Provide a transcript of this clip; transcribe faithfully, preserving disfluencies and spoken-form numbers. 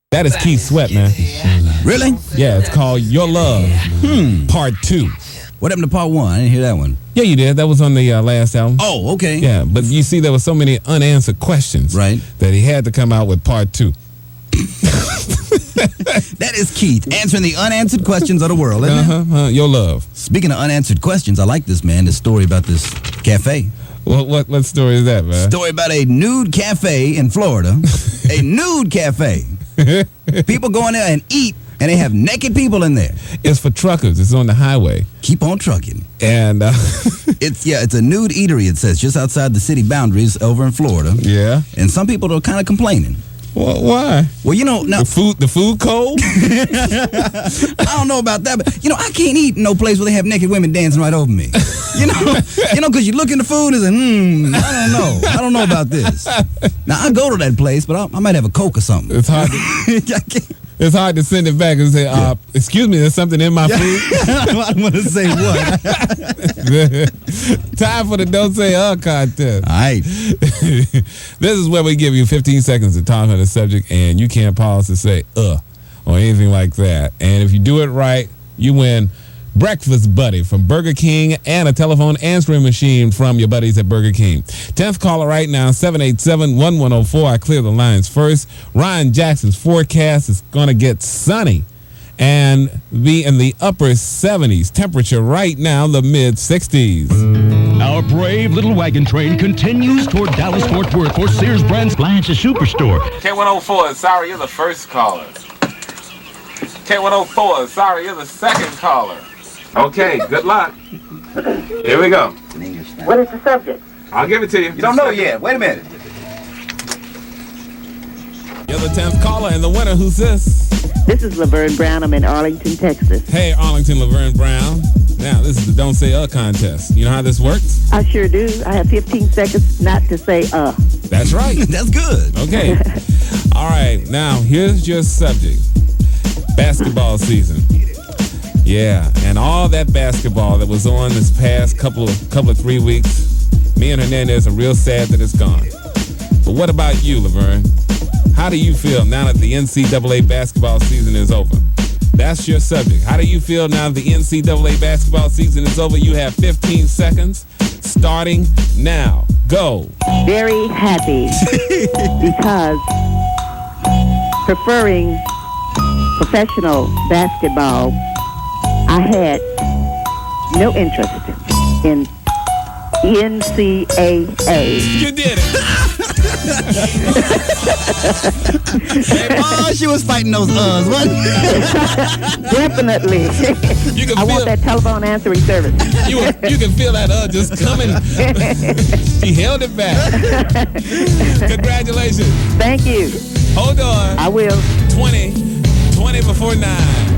That is Keith Sweat, man. Really? Yeah, it's called Your Love, Hmm. Part Two. What happened to part one? I didn't hear that one. Yeah, you did. That was on the uh, last album. Oh, okay. Yeah, but you see, there were so many unanswered questions, Right. that he had to come out with Part Two. That is Keith, answering the unanswered questions of the world, isn't it? Uh-huh, uh, Your Love. Speaking of unanswered questions, I like this, man, this story about this cafe. What what what story is that, man? Story about a nude cafe in Florida. A nude cafe. People go in there and eat, and they have naked people in there. It's for truckers. It's on the highway. Keep on trucking. And, uh, It's, yeah, it's a nude eatery, it says, just outside the city boundaries over in Florida. yeah. And some people are kind of complaining. Well, why? Well, you know, now, The food, the food cold? I don't know about that, but, you know, I can't eat in no place where they have naked women dancing right over me. You know, you know, because you look in the food and say, hmm, I don't know. I don't know about this. Now, I go to that place, but I, I might have a Coke or something. It's hard to, I can't- it's hard to send it back and say, uh, excuse me, there's something in my food. I don't want to say what. Time for the Don't Say Uh contest. All right. This is where we give you fifteen seconds to talk on the subject, and you can't pause to say uh or anything like that. And if you do it right, you win Breakfast Buddy from Burger King and a telephone answering machine from your buddies at Burger King. tenth caller right now, seven eight seven, one one zero four. I clear the lines first. Ryan Jackson's forecast is going to get sunny and be in the upper seventies. Temperature right now, the mid sixties. Our brave little wagon train continues toward Dallas-Fort Worth for Sears Brand's Blanche Superstore. K one oh four, sorry, you're the first caller. K one oh four, sorry, you're the second caller. Okay, good luck. Here we go. What is the subject? I'll give it to you. You don't know yet. Wait a minute. You're the tenth caller, and the winner, who's this? This is Laverne Brown. I'm in Arlington, Texas. Hey, Arlington, Laverne Brown. Now, this is the Don't Say Uh contest. You know how this works? I sure do. I have fifteen seconds not to say uh. That's right. That's good. Okay. All right. Now, here's your subject. Basketball season. Yeah, and all that basketball that was on this past couple of couple of three weeks, me and Hernandez are real sad that it's gone. But what about you, Laverne? How do you feel now that the N C double A basketball season is over? That's your subject. How do you feel now that the N C double A basketball season is over? You have fifteen seconds starting now. Go. Very happy because preferring professional basketball, I had no interest in N C double A. You did it. Oh, she was fighting those uhs, wasn't Definitely. You can I feel, want that telephone answering service. You, you can feel that uh just coming. She held it back. Congratulations. Thank you. Hold on. I will. twenty, twenty before nine.